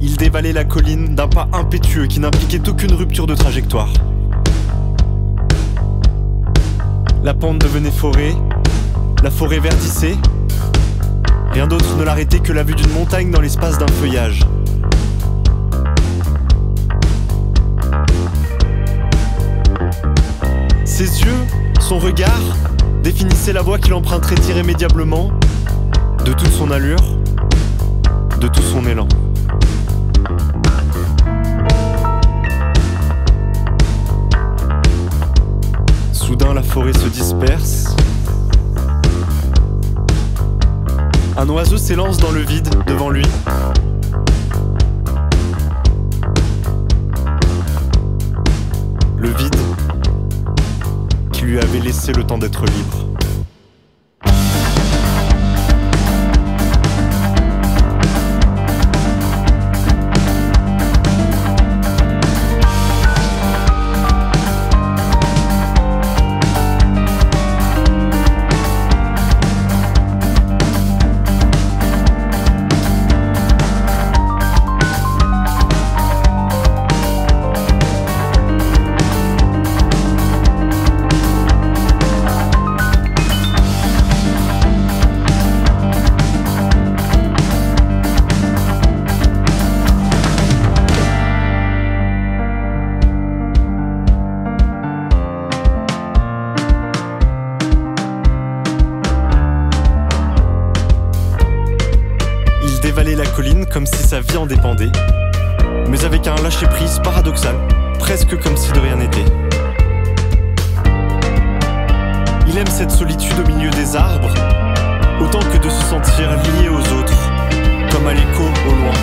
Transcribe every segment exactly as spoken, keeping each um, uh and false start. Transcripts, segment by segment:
Il dévalait la colline d'un pas impétueux qui n'impliquait aucune rupture de trajectoire. La pente devenait forêt, la forêt verdissait. Rien d'autre ne l'arrêtait que la vue d'une montagne dans l'espace d'un feuillage. Ses yeux, son regard, définissaient la voie qu'il emprunterait irrémédiablement, de toute son allure, de tout son élan. Soudain, la forêt se disperse. Un oiseau s'élance dans le vide devant lui. Le vide qui lui avait laissé le temps d'être libre. Dévaler la colline comme si sa vie en dépendait, mais avec un lâcher-prise paradoxal, presque comme si de rien n'était. Il aime cette solitude au milieu des arbres, autant que de se sentir lié aux autres, comme à l'écho au loin.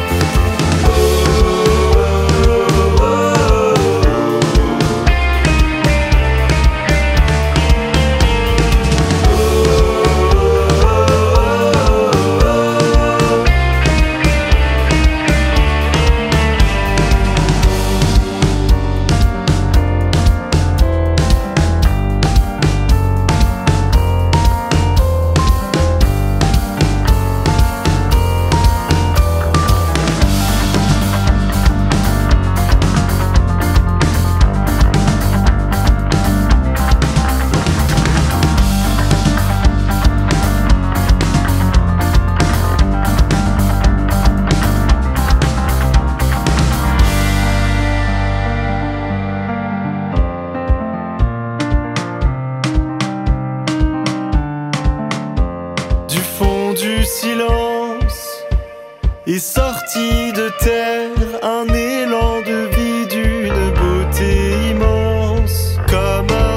Du silence est sorti de terre un élan de vie d'une beauté immense, comme un